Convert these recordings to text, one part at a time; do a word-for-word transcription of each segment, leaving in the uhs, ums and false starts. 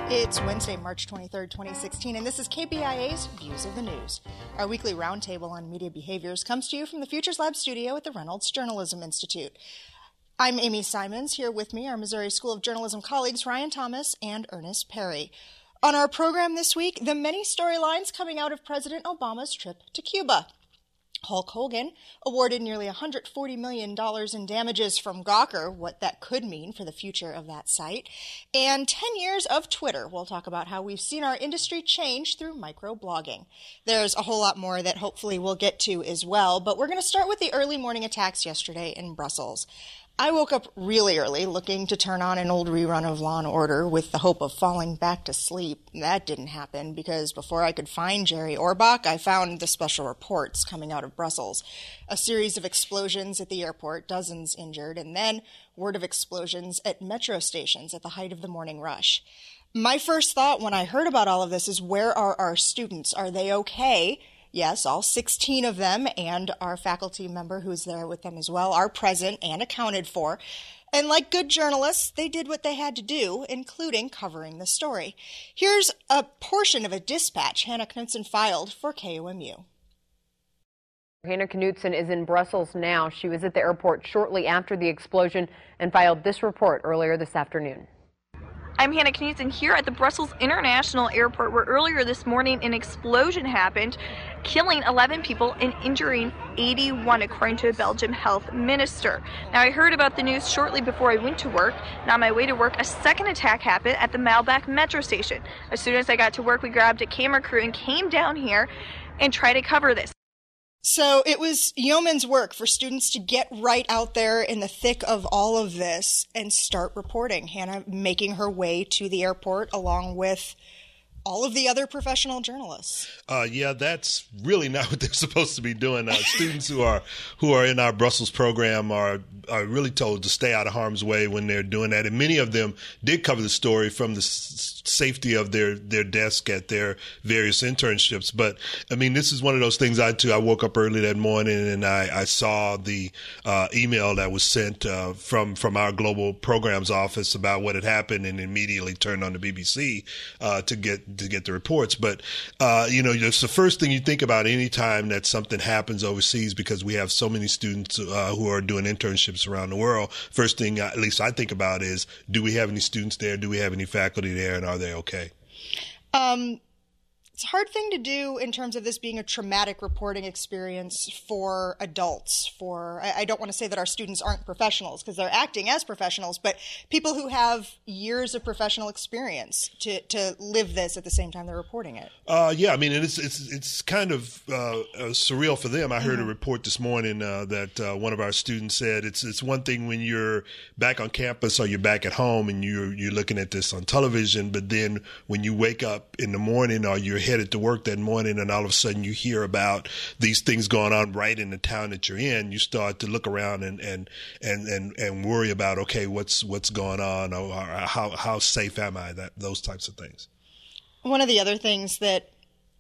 It's Wednesday, March twenty-third, twenty sixteen, and this is K B I A's Views of the News. Our weekly roundtable on media behaviors comes to you from the Futures Lab studio at the Reynolds Journalism Institute. I'm Amy Simons. Here with me are Missouri School of Journalism colleagues Ryan Thomas and Ernest Perry. On our program this week, the many storylines coming out of President Obama's trip to Cuba. Hulk Hogan awarded nearly one hundred forty million dollars in damages from Gawker, what that could mean for the future of that site. And ten years of Twitter. We'll talk about how we've seen our industry change through microblogging. There's a whole lot more that hopefully we'll get to as well, but we're going to start with the early morning attacks yesterday in Brussels. I woke up really early looking to turn on an old rerun of Law and Order with the hope of falling back to sleep. That didn't happen because before I could find Jerry Orbach, I found the special reports coming out of Brussels. A series of explosions at the airport, dozens injured, and then word of explosions at metro stations at the height of the morning rush. My first thought when I heard about all of this is, where are our students? Are they okay? Yes, all sixteen of them and our faculty member who's there with them as well are present and accounted for. And like good journalists, they did what they had to do, including covering the story. Here's a portion of a dispatch Hannah Knutson filed for K O M U. Hannah Knutson is in Brussels now. She was at the airport shortly after the explosion and filed this report earlier this afternoon. I'm Hannah Knutson here at the Brussels International Airport, where earlier this morning an explosion happened, killing eleven people and injuring eighty-one, according to a Belgian health minister. Now, I heard about the news shortly before I went to work, and on my way to work, a second attack happened at the Maalbach metro station. As soon as I got to work, we grabbed a camera crew and came down here and tried to cover this. So it was yeoman's work for students to get right out there in the thick of all of this and start reporting. Hannah making her way to the airport along with all of the other professional journalists. Uh, yeah, that's really not what they're supposed to be doing. Uh, students who are who are in our Brussels program are are really told to stay out of harm's way when they're doing that. And many of them did cover the story from the s- safety of their, their desk at their various internships. But, I mean, this is one of those things I, too, I woke up early that morning and I, I saw the uh, email that was sent uh, from, from our global programs office about what had happened, and immediately turned on the B B C uh, to get to get the reports. But, uh, you know, it's the first thing you think about any time that something happens overseas, because we have so many students uh, who are doing internships around the world. First thing, at least I think about, is, do we have any students there? Do we have any faculty there? And are they okay? Um, it's a hard thing to do in terms of this being a traumatic reporting experience for adults. For I, I don't want to say that our students aren't professionals, because they're acting as professionals, but people who have years of professional experience to, to live this at the same time they're reporting it. Uh, yeah, I mean, it's it's it's kind of uh, uh, surreal for them. I heard mm-hmm. a report this morning uh, that uh, one of our students said it's it's one thing when you're back on campus or you're back at home and you're you're looking at this on television, but then when you wake up in the morning or you're headed to work that morning and all of a sudden you hear about these things going on right in the town that you're in, you start to look around and and and and, and worry about, okay, what's what's going on, or, or how how safe am I? That those types of things. One of the other things that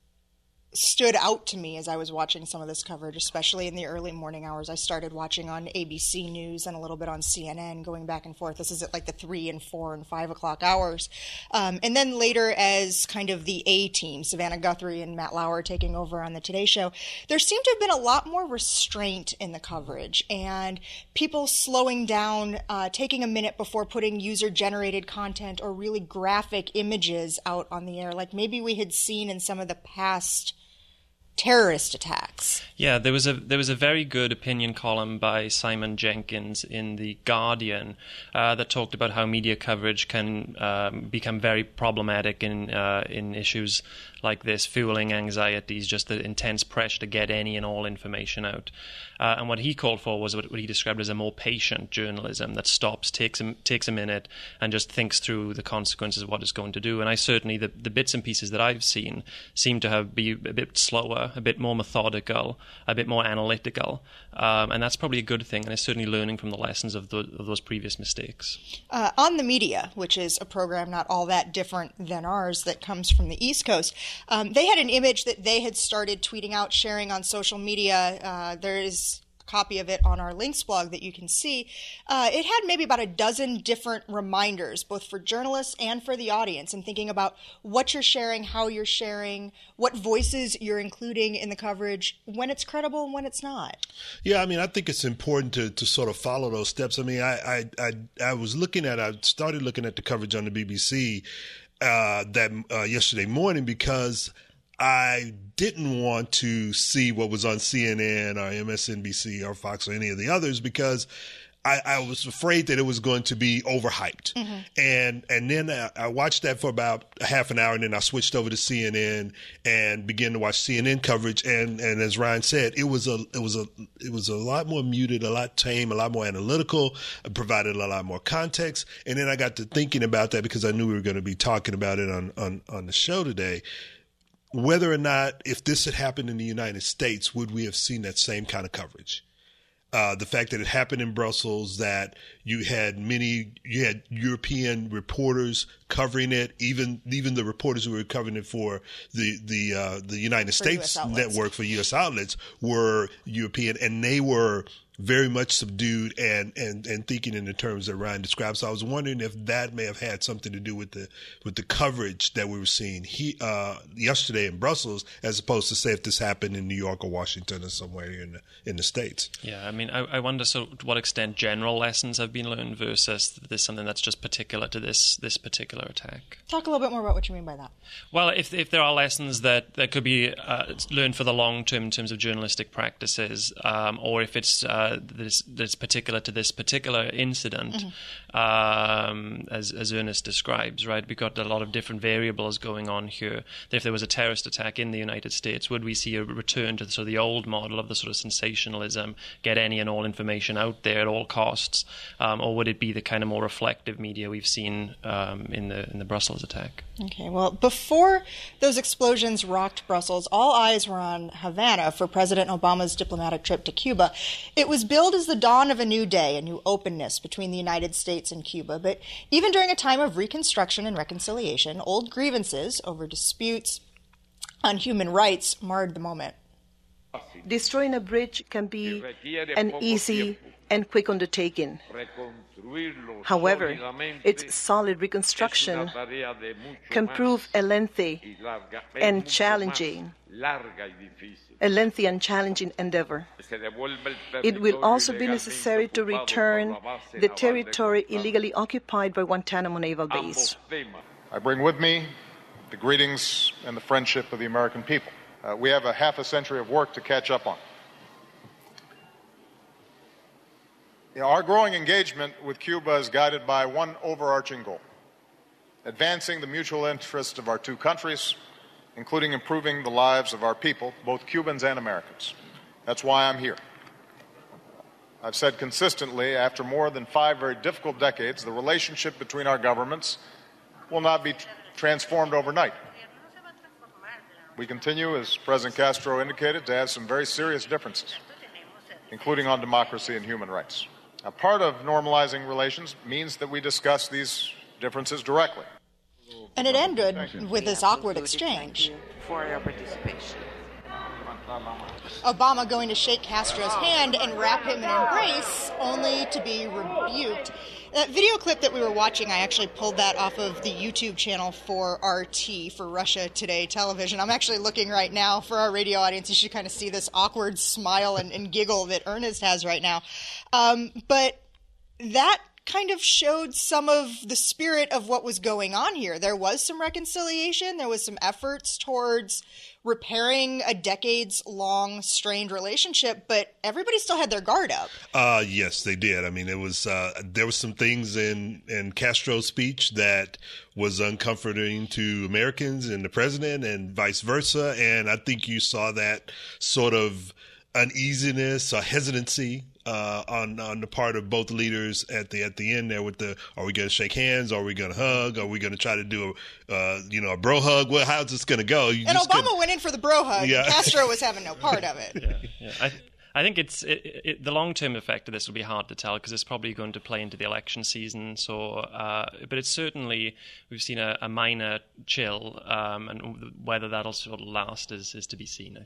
stood out to me as I was watching some of this coverage, especially in the early morning hours. I started watching on A B C News and a little bit on C N N, going back and forth. This is at like the three and four and five o'clock hours. Um, and then later as kind of the A team, Savannah Guthrie and Matt Lauer taking over on the Today Show, there seemed to have been a lot more restraint in the coverage and people slowing down, uh, taking a minute before putting user-generated content or really graphic images out on the air, like maybe we had seen in some of the past terrorist attacks. Yeah, there was a there was a very good opinion column by Simon Jenkins in The Guardian uh, that talked about how media coverage can um, become very problematic in uh, in issues like this, fueling anxieties, just the intense pressure to get any and all information out. Uh, and what he called for was what he described as a more patient journalism that stops, takes a, takes a minute, and just thinks through the consequences of what it's going to do. And I certainly, the, the bits and pieces that I've seen seem to have be a bit slower, a bit more methodical, a bit more analytical. Um, and that's probably a good thing, and it's certainly learning from the lessons of, the, of those previous mistakes. Uh, On the Media, which is a program not all that different than ours that comes from the East Coast, um, they had an image that they had started tweeting out, sharing on social media. Uh, there is copy of it on our links blog that you can see. Uh, it had maybe about a dozen different reminders, both for journalists and for the audience, and thinking about what you're sharing, how you're sharing, what voices you're including in the coverage, when it's credible and when it's not. Yeah, I mean, I think it's important to, to sort of follow those steps. I mean, I, I, I, I was looking at, I started looking at the coverage on the B B C uh, that uh, yesterday morning because I didn't want to see what was on C N N or M S N B C or Fox or any of the others because I, I was afraid that it was going to be overhyped. Mm-hmm. And and then I, I watched that for about a half an hour, and then I switched over to C N N and began to watch C N N coverage. And, and as Ryan said, it was a it was a it was a lot more muted, a lot tame, a lot more analytical, provided a lot more context. And then I got to thinking about that because I knew we were going to be talking about it on, on, on the show today. Whether or not, if this had happened in the United States, would we have seen that same kind of coverage? Uh, the fact that it happened in Brussels, that you had many, you had European reporters covering it, even even the reporters who were covering it for the the uh, the United for States network for U S outlets were European, and they were very much subdued and, and, and thinking in the terms that Ryan described. So I was wondering if that may have had something to do with the with the coverage that we were seeing he, uh, yesterday in Brussels, as opposed to say if this happened in New York or Washington or somewhere in the in the States. Yeah, I mean, I, I wonder so to what extent general lessons have been learned versus this something that's just particular to this this particular attack. Talk a little bit more about what you mean by that. Well, if if there are lessons that, that could be uh, learned for the long term in terms of journalistic practices, um, or if it's uh, This, that's particular to this particular incident, mm-hmm. um, as, as Ernest describes, right? We've got a lot of different variables going on here. If there was a terrorist attack in the United States, would we see a return to the, sort of the old model of the sort of sensationalism, get any and all information out there at all costs, um, or would it be the kind of more reflective media we've seen um, in the in the Brussels attack? Okay, well, before those explosions rocked Brussels, all eyes were on Havana for President Obama's diplomatic trip to Cuba. It was billed as the dawn of a new day, a new openness between the United States and Cuba. But even during a time of reconstruction and reconciliation, old grievances over disputes on human rights marred the moment. Destroying a bridge can be an easy and quick undertaking. However, its solid reconstruction can prove a lengthy and challenging a lengthy and challenging endeavor. It will also be necessary to return the territory illegally occupied by Guantanamo Naval Base. I bring with me the greetings and the friendship of the American people. Uh, we have a half a century of work to catch up on. You know, our growing engagement with Cuba is guided by one overarching goal: advancing the mutual interests of our two countries, including improving the lives of our people, both Cubans and Americans. That's why I'm here. I've said consistently, after more than five very difficult decades, the relationship between our governments will not be tr- transformed overnight. We continue, as President Castro indicated, to have some very serious differences, including on democracy and human rights. Now, part of normalizing relations means that we discuss these differences directly. And it ended with this awkward exchange. For your participation. Obama going to shake Castro's hand and wrap him in an embrace, only to be rebuked. That video clip that we were watching, I actually pulled that off of the YouTube channel for R T, for Russia Today Television. I'm actually looking right now for our radio audience. You should kind of see this awkward smile and, and giggle that Ernest has right now. Um, but that kind of showed some of the spirit of what was going on here. There was some reconciliation. There was some efforts towards repairing a decades-long strained relationship, but everybody still had their guard up. Uh, yes, they did. I mean, it was uh, there was some things in, in Castro's speech that was uncomforting to Americans and the president and vice versa, and I think you saw that sort of uneasiness or hesitancy Uh, on on the part of both leaders at the at the end there with the, are we going to shake hands? Are we going to hug? Are we going to try to do a uh, you know a bro hug? Well, how's this going to go? You and Obama couldn't... went in for the bro hug. Yeah. And Castro was having no part of it. Yeah, yeah. I, I think it's it, it, the long-term effect of this will be hard to tell because it's probably going to play into the election season. So, uh, but it's certainly, we've seen a, a minor chill, um, and whether that'll sort of last is, is to be seen, I think.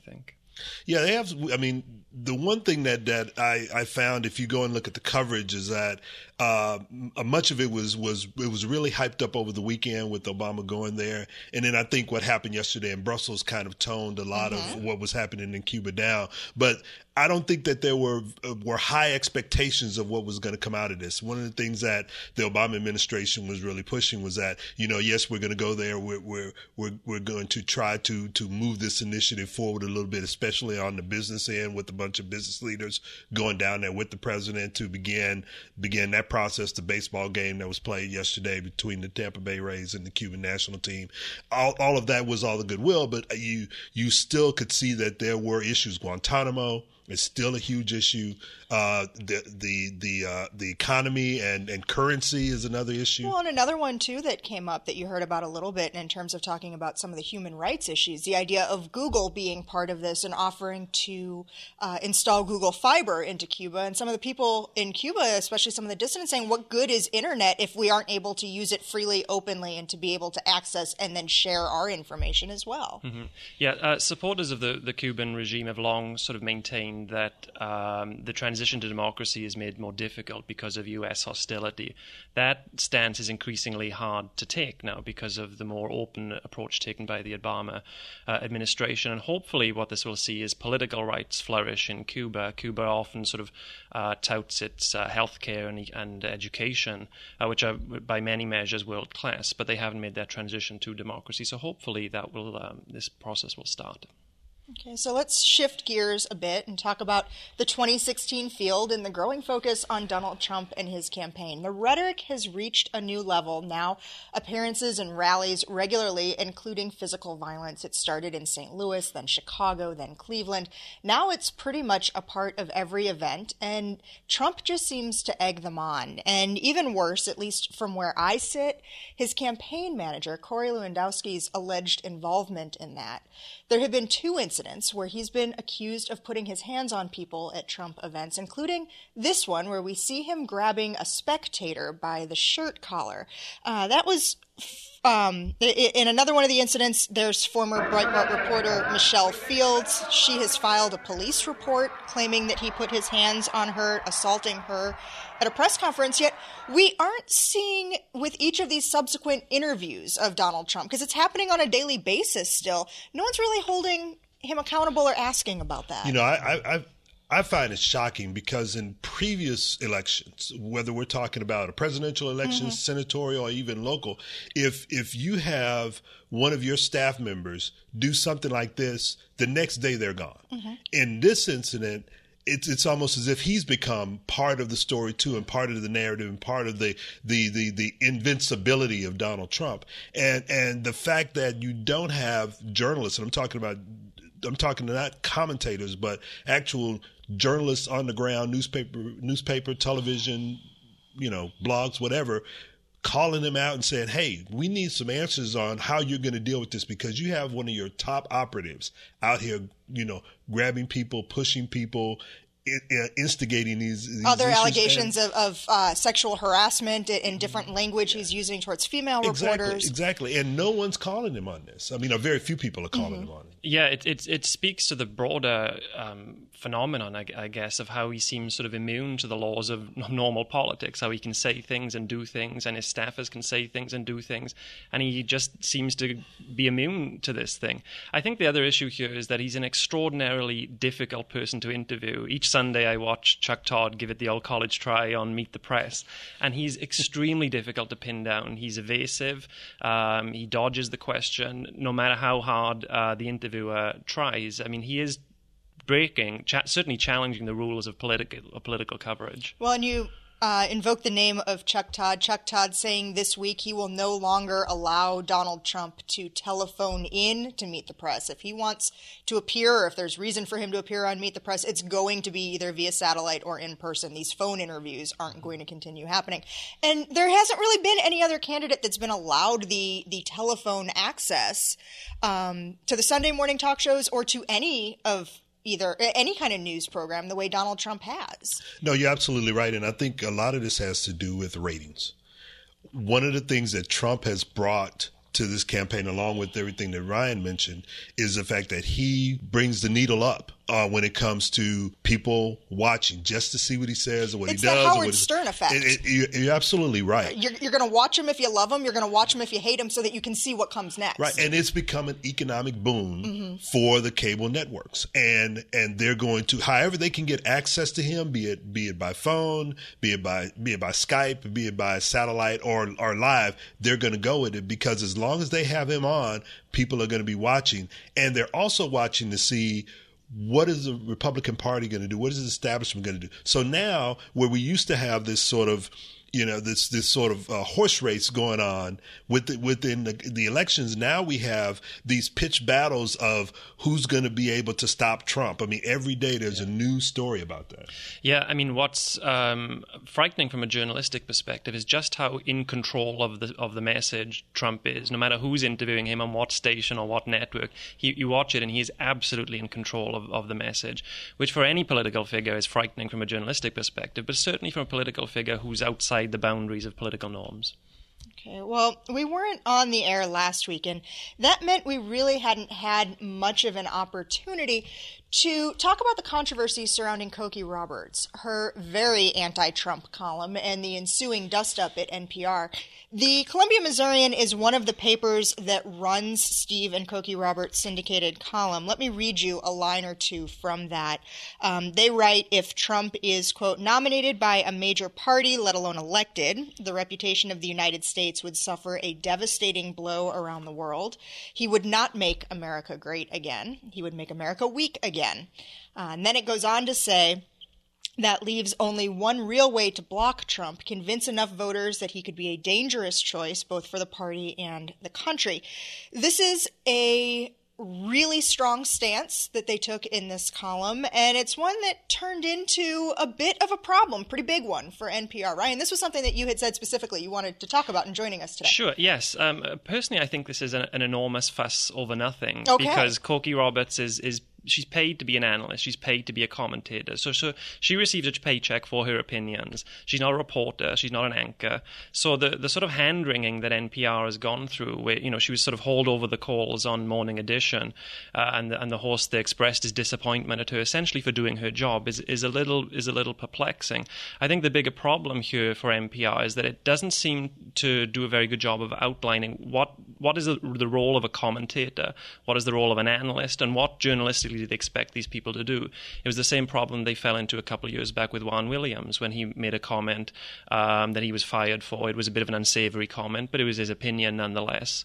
Yeah, they have. I mean, the one thing that, that I, I found, if you go and look at the coverage, is that uh, much of it was, was it was really hyped up over the weekend with Obama going there. And then I think what happened yesterday in Brussels kind of toned a lot mm-hmm. of what was happening in Cuba down. But I don't think that there were uh, were high expectations of what was going to come out of this. One of the things that the Obama administration was really pushing was that, you know, yes, we're going to go there. We're we're we're, we're going to try to to move this initiative forward a little bit, especially on the business end, with a bunch of business leaders going down there with the president to begin begin that process. The baseball game that was played yesterday between the Tampa Bay Rays and the Cuban national team, all all of that was all the goodwill, but you you still could see that there were issues. Guantanamo is still a huge issue. Uh, the the the uh, the economy and, and currency is another issue. Well, and another one too that came up that you heard about a little bit in terms of talking about some of the human rights issues. The idea of Google being part of this and offering to uh, install Google Fiber into Cuba, and some of the people in Cuba, especially some of the dissidents, saying, "What good is internet if we aren't able to use it freely, openly, and to be able to access and then share our information as well?" Mm-hmm. Yeah, uh, supporters of the the Cuban regime have long sort of maintained that um, the transition to democracy is made more difficult because of U S hostility. That stance is increasingly hard to take now because of the more open approach taken by the Obama uh, administration. And hopefully what this will see is political rights flourish in Cuba. Cuba often sort of uh, touts its uh, healthcare and, and education, uh, which are by many measures world class, but they haven't made that transition to democracy. So hopefully that will um, this process will start. Okay, so let's shift gears a bit and talk about the twenty sixteen field and the growing focus on Donald Trump and his campaign. The rhetoric has reached a new level now. Appearances and rallies regularly, including physical violence. It started in Saint Louis, then Chicago, then Cleveland. Now it's pretty much a part of every event, and Trump just seems to egg them on. And even worse, at least from where I sit, his campaign manager, Corey Lewandowski's alleged involvement in that. There have been two incidents where he's been accused of putting his hands on people at Trump events, including this one where we see him grabbing a spectator by the shirt collar. Uh, that was... Um, in another one of the incidents, there's former Breitbart reporter Michelle Fields. She has filed a police report claiming that he put his hands on her, assaulting her at a press conference. Yet we aren't seeing with each of these subsequent interviews of Donald Trump, because it's happening on a daily basis still. No one's really holding him accountable or asking about that. You know, I, I, I I find it shocking because in previous elections, whether we're talking about a presidential election, mm-hmm. senatorial, or even local, if if you have one of your staff members do something like this, the next day they're gone. Mm-hmm. In this incident, it's it's almost as if he's become part of the story too, and part of the narrative, and part of the the the, the invincibility of Donald Trump. And and the fact that you don't have journalists, and I'm talking about I'm talking to not commentators, but actual journalists on the ground, newspaper, newspaper, television, you know, blogs, whatever, calling them out and saying, hey, we need some answers on how you're going to deal with this, because you have one of your top operatives out here, you know, grabbing people, pushing people, instigating these, these other allegations and, of, of uh, sexual harassment in different language he's using towards female exactly, reporters. Exactly, and no one's calling him on this. I mean, very few people are calling mm-hmm. him on it. Yeah, it, it it speaks to the broader um, phenomenon, I, I guess, of how he seems sort of immune to the laws of normal politics, how he can say things and do things, and his staffers can say things and do things, and he just seems to be immune to this thing. I think the other issue here is that he's an extraordinarily difficult person to interview. Each Sunday I watch Chuck Todd give it the old college try on Meet the Press, and he's extremely difficult to pin down. He's evasive. Um, he dodges the question, no matter how hard uh, the interviewer tries. I mean, he is breaking, cha- certainly challenging the rules of political of political coverage. Well, and you uh, invoke the name of Chuck Todd. Chuck Todd saying this week he will no longer allow Donald Trump to telephone in to Meet the Press. If he wants to appear, or if there's reason for him to appear on Meet the Press, it's going to be either via satellite or in person. These phone interviews aren't going to continue happening. And there hasn't really been any other candidate that's been allowed the, the telephone access um, to the Sunday morning talk shows or to any of either any kind of news program the way Donald Trump has. No, you're absolutely right. And I think a lot of this has to do with ratings. One of the things that Trump has brought to this campaign, along with everything that Ryan mentioned, is the fact that he brings the needle up uh, when it comes to people watching just to see what he says or what it's he does. It's the Howard what Stern effect. It, it, you're absolutely right. You're, you're going to watch him if you love him. You're going to watch him if you hate him so that you can see what comes next. Right, and it's become an economic boom mm-hmm. for the cable networks. And and they're going to, however they can get access to him, be it be it by phone, be it by be it by Skype, be it by satellite or, or live, they're going to go with it because as long as they have him on, people are going to be watching. And they're also watching to see what is the Republican Party going to do? What is the establishment going to do? So now where we used to have this sort of you know, this this sort of uh, horse race going on with the, within the, the elections. Now we have these pitched battles of who's going to be able to stop Trump. I mean, every day there's a new story about that. Yeah, I mean, what's um, frightening from a journalistic perspective is just how in control of the of the message Trump is. No matter who's interviewing him on what station or what network, he, you watch it and he's absolutely in control of, of the message, which for any political figure is frightening from a journalistic perspective, but certainly from a political figure who's outside the boundaries of political norms. Okay, well, we weren't on the air last week, and that meant we really hadn't had much of an opportunity to talk about the controversy surrounding Cokie Roberts, her very anti-Trump column, and the ensuing dust-up at N P R. The Columbia Missourian is one of the papers that runs Steve and Cokie Roberts' syndicated column. Let me read you a line or two from that. Um, they write, if Trump is, quote, nominated by a major party, let alone elected, the reputation of the United States would suffer a devastating blow around the world. He would not make America great again. He would make America weak again. Uh, and then it goes on to say, that leaves only one real way to block Trump, convince enough voters that he could be a dangerous choice both for the party and the country. This is a really strong stance that they took in this column, and it's one that turned into a bit of a problem, pretty big one for N P R. Ryan, this was something that you had said specifically you wanted to talk about in joining us today. Sure, yes. Um, personally, I think this is an, an enormous fuss over nothing okay. because Cokie Roberts is is she's paid to be an analyst. She's paid to be a commentator. So, so she receives a paycheck for her opinions. She's not a reporter. She's not an anchor. So the, the sort of hand-wringing that N P R has gone through, where, you know, she was sort of hauled over the calls on Morning Edition, uh, and, the, and the host expressed his disappointment at her essentially for doing her job, is, is, a little, is a little perplexing. I think the bigger problem here for N P R is that it doesn't seem to do a very good job of outlining what, what is the, the role of a commentator, what is the role of an analyst, and what journalistic did they expect these people to do. It was the same problem they fell into a couple of years back with Juan Williams when he made a comment um, that he was fired for. It was a bit of an unsavory comment, but it was his opinion nonetheless.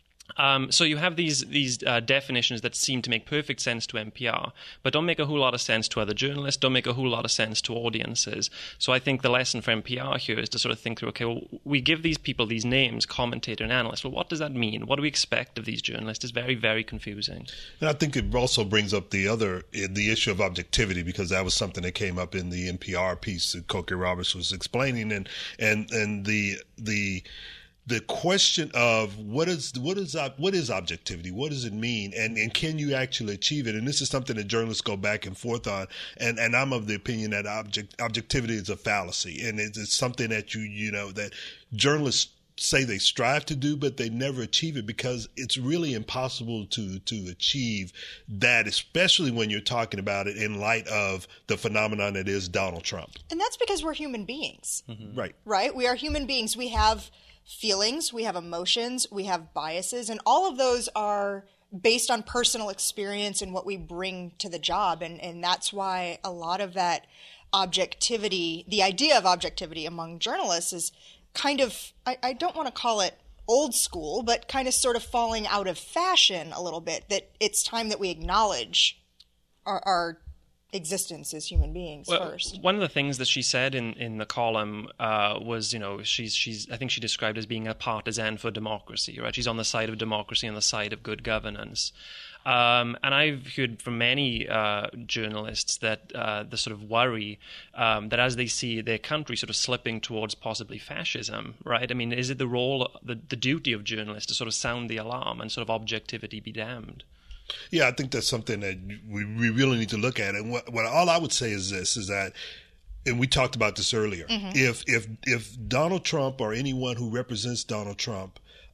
Um, so you have these these uh, definitions that seem to make perfect sense to N P R, but don't make a whole lot of sense to other journalists, don't make a whole lot of sense to audiences. So I think the lesson for N P R here is to sort of think through, okay, well, we give these people these names, commentator and analyst. Well, what does that mean? What do we expect of these journalists? It's very, very confusing. And I think it also brings up the other, the issue of objectivity, because that was something that came up in the N P R piece that Cokie Roberts was explaining, and and and the the. The question of what is what is what is objectivity? What does it mean? And and can you actually achieve it? And this is something that journalists go back and forth on. And and I'm of the opinion that object, objectivity is a fallacy, and it's, it's something that you you know that journalists say they strive to do, but they never achieve it because it's really impossible to to achieve that, especially when you're talking about it in light of the phenomenon that is Donald Trump. And that's because we're human beings, mm-hmm. right? Right? We are human beings. We have feelings, we have emotions, we have biases, and all of those are based on personal experience and what we bring to the job. And, and that's why a lot of that objectivity, the idea of objectivity among journalists is kind of, I, I don't want to call it old school, but kind of sort of falling out of fashion a little bit, that it's time that we acknowledge our, our existence as human beings well, first. One of the things that she said in, in the column uh, was, you know, she's she's I think she described as being a partisan for democracy, right? She's on the side of democracy, on the side of good governance. Um, and I've heard from many uh, journalists that uh, the sort of worry um, that as they see their country sort of slipping towards possibly fascism, right? I mean, is it the role, the, the duty of journalists to sort of sound the alarm and sort of objectivity be damned? Yeah, I think that's something that we, we really need to look at. And what, what all I would say is this, is that, and we talked about this earlier, mm-hmm. if if if Donald Trump or anyone who represents Donald Trump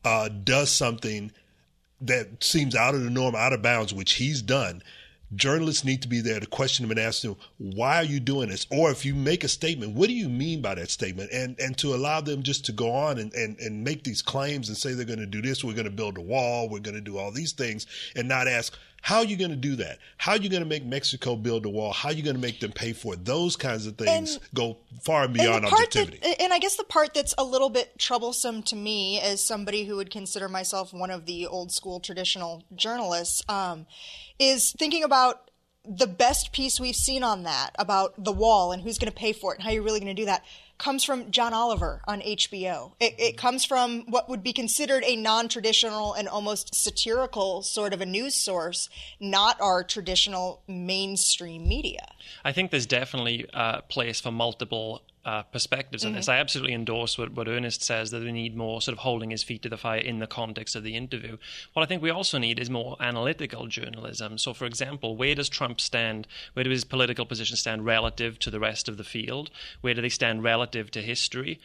uh, does something that seems out of the norm, out of bounds, which he's done, journalists need to be there to question him and ask them, why are you doing this? Or if you make a statement, what do you mean by that statement? And and to allow them just to go on and, and, and make these claims and say they're going to do this, we're going to build a wall, we're going to do all these things, and not ask, how are you going to do that? How are you going to make Mexico build a wall? How are you going to make them pay for it? Those kinds of things and, go far and beyond and objectivity. That, and I guess the part that's a little bit troublesome to me as somebody who would consider myself one of the old school traditional journalists um, is thinking about the best piece we've seen on that, about the wall and who's going to pay for it and how you're really going to do that, comes from John Oliver on H B O. It, it comes from what would be considered a non-traditional and almost satirical sort of a news source, not our traditional mainstream media. I think there's definitely a place for multiple Uh, perspectives on mm-hmm. this. I absolutely endorse what, what Ernest says, that we need more sort of holding his feet to the fire in the context of the interview. What I think we also need is more analytical journalism. So, for example, where does Trump stand? Where do his political positions stand relative to the rest of the field? Where do they stand relative to history?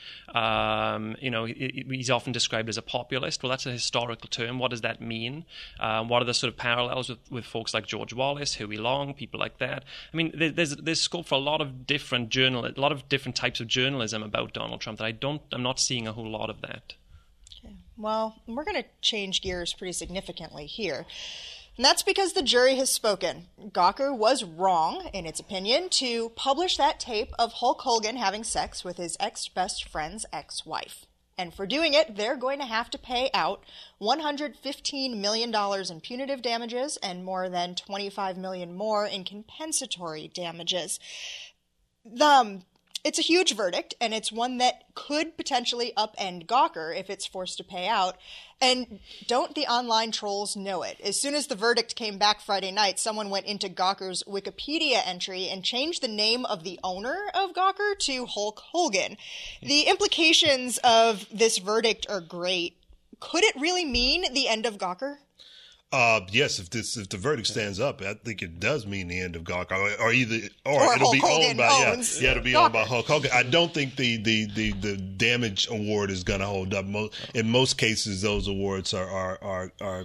Um, you know, he, he's often described as a populist. Well, that's a historical term. What does that mean? Um, what are the sort of parallels with, with folks like George Wallace, Huey Long, people like that? I mean, there, there's there's scope for a lot of different journal, a lot of different types of journalism about Donald Trump that I don't, I'm not seeing a whole lot of that. Okay. Well, we're going to change gears pretty significantly here. And that's because the jury has spoken. Gawker was wrong, in its opinion, to publish that tape of Hulk Hogan having sex with his ex-best friend's ex-wife. And for doing it, they're going to have to pay out one hundred fifteen million dollars in punitive damages and more than twenty-five million dollars more in compensatory damages. The... Um, It's a huge verdict, and it's one that could potentially upend Gawker if it's forced to pay out. And don't the online trolls know it? As soon as the verdict came back Friday night, someone went into Gawker's Wikipedia entry and changed the name of the owner of Gawker to Hulk Hogan. The implications of this verdict are great. Could it really mean the end of Gawker? Uh, yes, if this if the verdict stands up, I think it does mean the end of Gawker, or, or either or, or it'll Hulk be Hogan owned by yeah, yeah it'll be Gawker. owned by Hulk Hogan. I don't think the the the, the damage award is going to hold up. In most cases, those awards are are are, are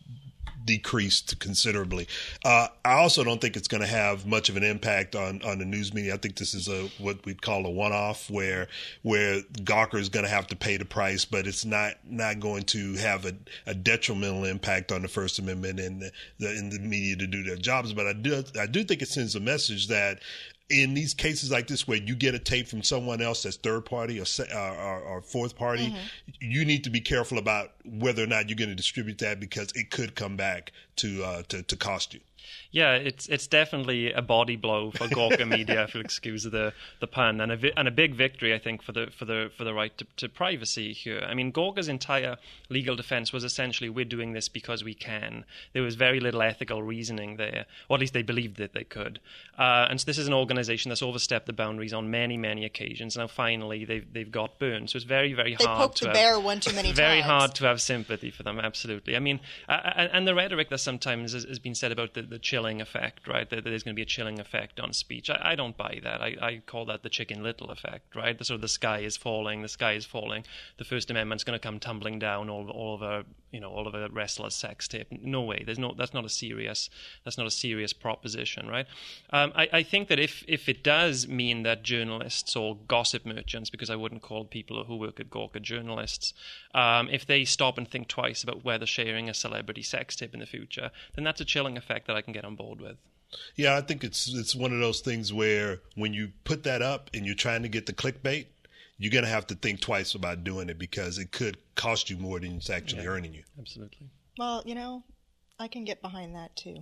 decreased considerably. Uh, I also don't think it's going to have much of an impact on, on the news media. I think this is a what we'd call a one-off, where where Gawker is going to have to pay the price, but it's not not going to have a, a detrimental impact on the First Amendment and the, the in the media to do their jobs. But I do I do think it sends a message that in these cases like this, where you get a tape from someone else that's third party or, or, or fourth party, mm-hmm. you need to be careful about whether or not you're going to distribute that, because it could come back to uh, to, to cost you. Yeah, it's it's definitely a body blow for Gawker Media, if you'll excuse the the pun, and a vi- and a big victory, I think, for the for the for the right to, to privacy here. I mean, Gawker's entire legal defense was essentially, we're doing this because we can. There was very little ethical reasoning there, or at least they believed that they could. Uh, and so this is an organization that's overstepped the boundaries on many many occasions. Now finally they've they've got burned, so it's very very they hard. They poked to the have, bear one too many very times. Very hard to have sympathy for them. Absolutely. I mean, uh, and the rhetoric that sometimes has, has been said about the, the chilling effect, right? That there's going to be a chilling effect on speech. I, I don't buy that. I, I call that the Chicken Little effect, right? The sort of the sky is falling, the sky is falling. The First Amendment's going to come tumbling down all, all over, you know, all of a wrestler's sex tape. No way. There's no. That's not a serious. That's not a serious proposition, right? Um, I, I think that if if it does mean that journalists or gossip merchants, because I wouldn't call people who work at Gawker journalists, um, if they stop and think twice about whether sharing a celebrity sex tape in the future, then that's a chilling effect that I can get on board with. Yeah, I think it's it's one of those things where when you put that up and you're trying to get the clickbait, you're going to have to think twice about doing it, because it could cost you more than it's actually yeah, earning you. Absolutely. Well, you know, I can get behind that too.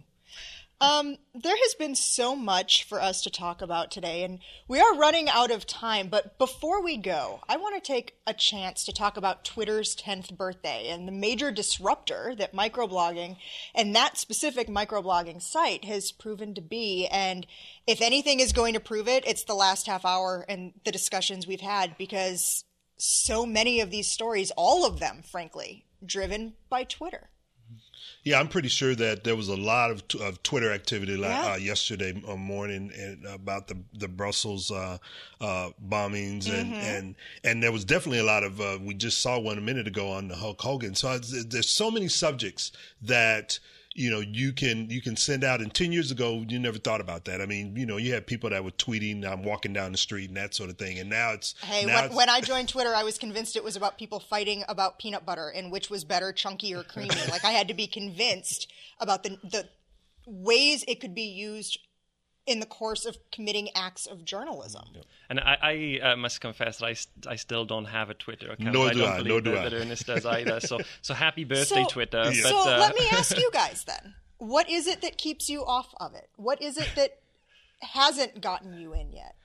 Um, there has been so much for us to talk about today, and we are running out of time. But before we go, I want to take a chance to talk about Twitter's tenth birthday and the major disruptor that microblogging and that specific microblogging site has proven to be. And if anything is going to prove it, it's the last half hour and the discussions we've had, because so many of these stories, all of them, frankly, driven by Twitter. Yeah, I'm pretty sure that there was a lot of, t- of Twitter activity like, yeah. uh, yesterday morning and about the the Brussels uh, uh, bombings, and, mm-hmm. and and there was definitely a lot of. Uh, we just saw one a minute ago on the Hulk Hogan. So it's, there's so many subjects that. You know, you can you can send out. And ten years ago, you never thought about that. I mean, you know, you had people that were tweeting, "I'm walking down the street" and that sort of thing. And now it's hey. Now when, it's, when I joined Twitter, I was convinced it was about people fighting about peanut butter and which was better, chunky or creamy. Like I had to be convinced about the the ways it could be used in the course of committing acts of journalism. And I, I uh, must confess that I, st- I still don't have a Twitter account. Nor I do don't I. believe Nor do that, I. that Ernest does either. So, so happy birthday, so, Twitter. Yeah. But, so uh, let me ask you guys then. What is it that keeps you off of it? What is it that hasn't gotten you in yet?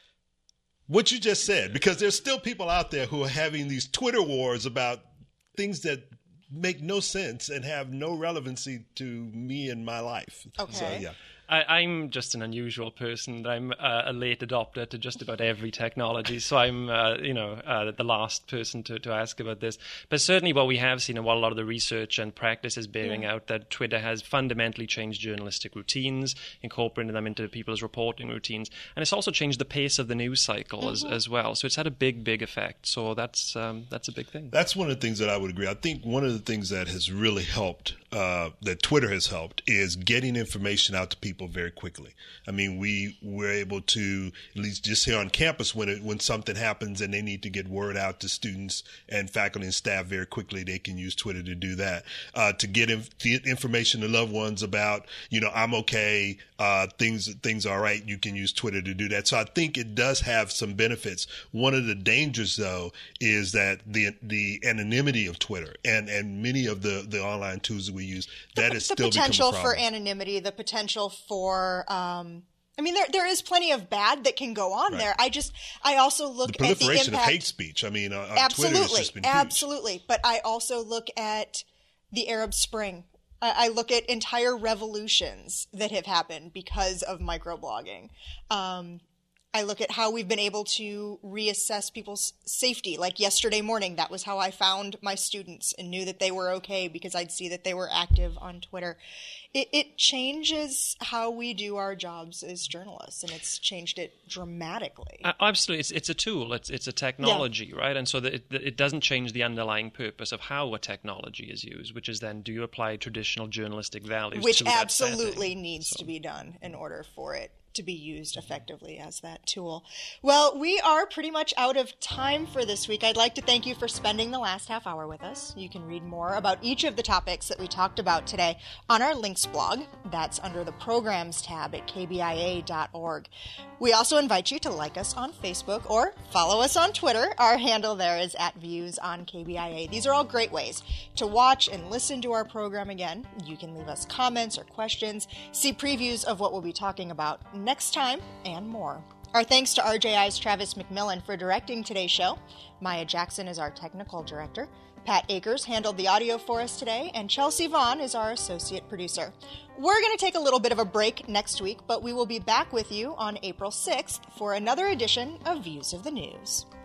What you just said, because there's still people out there who are having these Twitter wars about things that make no sense and have no relevancy to me and my life. Okay. So, yeah. I, I'm just an unusual person. I'm uh, a late adopter to just about every technology, so I'm, uh, you know, uh, the last person to, to ask about this. But certainly what we have seen and what a lot of the research and practice is bearing yeah. out, that Twitter has fundamentally changed journalistic routines, incorporated them into people's reporting routines, and it's also changed the pace of the news cycle mm-hmm. as, as well. So it's had a big, big effect. So that's um, that's a big thing. That's one of the things that I would agree. I think one of the things that has really helped, uh, that Twitter has helped, is getting information out to people very quickly. I mean, we were able to, at least just here on campus, when it, when something happens and they need to get word out to students and faculty and staff very quickly, they can use Twitter to do that. Uh, to get, inf- get information to loved ones about, you know, I'm okay, uh, things things are all right, you can use Twitter to do that. So I think it does have some benefits. One of the dangers, though, is that the the anonymity of Twitter and, and many of the, the online tools that we use, that the, is the still become a potential problem. for anonymity, the potential for um, I mean, there there is plenty of bad that can go on right. there. I just I also look the at the proliferation impact of hate speech. I mean, uh, on absolutely, Twitter has just been huge. Absolutely. But I also look at the Arab Spring. I, I look at entire revolutions that have happened because of microblogging. Um, I look at how we've been able to reassess people's safety. Like yesterday morning, that was how I found my students and knew that they were okay because I'd see that they were active on Twitter. It, it changes how we do our jobs as journalists, and it's changed it dramatically. Uh, absolutely. It's, it's a tool. It's it's a technology, yeah. right? And so that it, it doesn't change the underlying purpose of how a technology is used, which is then, do you apply traditional journalistic values Which to that absolutely setting? needs so. to be done in order for it to be used effectively as that tool. Well, we are pretty much out of time for this week. I'd like to thank you for spending the last half hour with us. You can read more about each of the topics that we talked about today on our links blog. That's under the programs tab at k b i a dot org. We also invite you to like us on Facebook or follow us on Twitter. Our handle there is at Views on K B I A. These are all great ways to watch and listen to our program again. You can leave us comments or questions, see previews of what we'll be talking about next time, and more. Our thanks to R J I's Travis McMillan for directing today's show. Maya Jackson is our technical director. Pat Akers handled the audio for us today, and Chelsea Vaughn is our associate producer. We're going to take a little bit of a break next week, but we will be back with you on April sixth for another edition of Views of the News.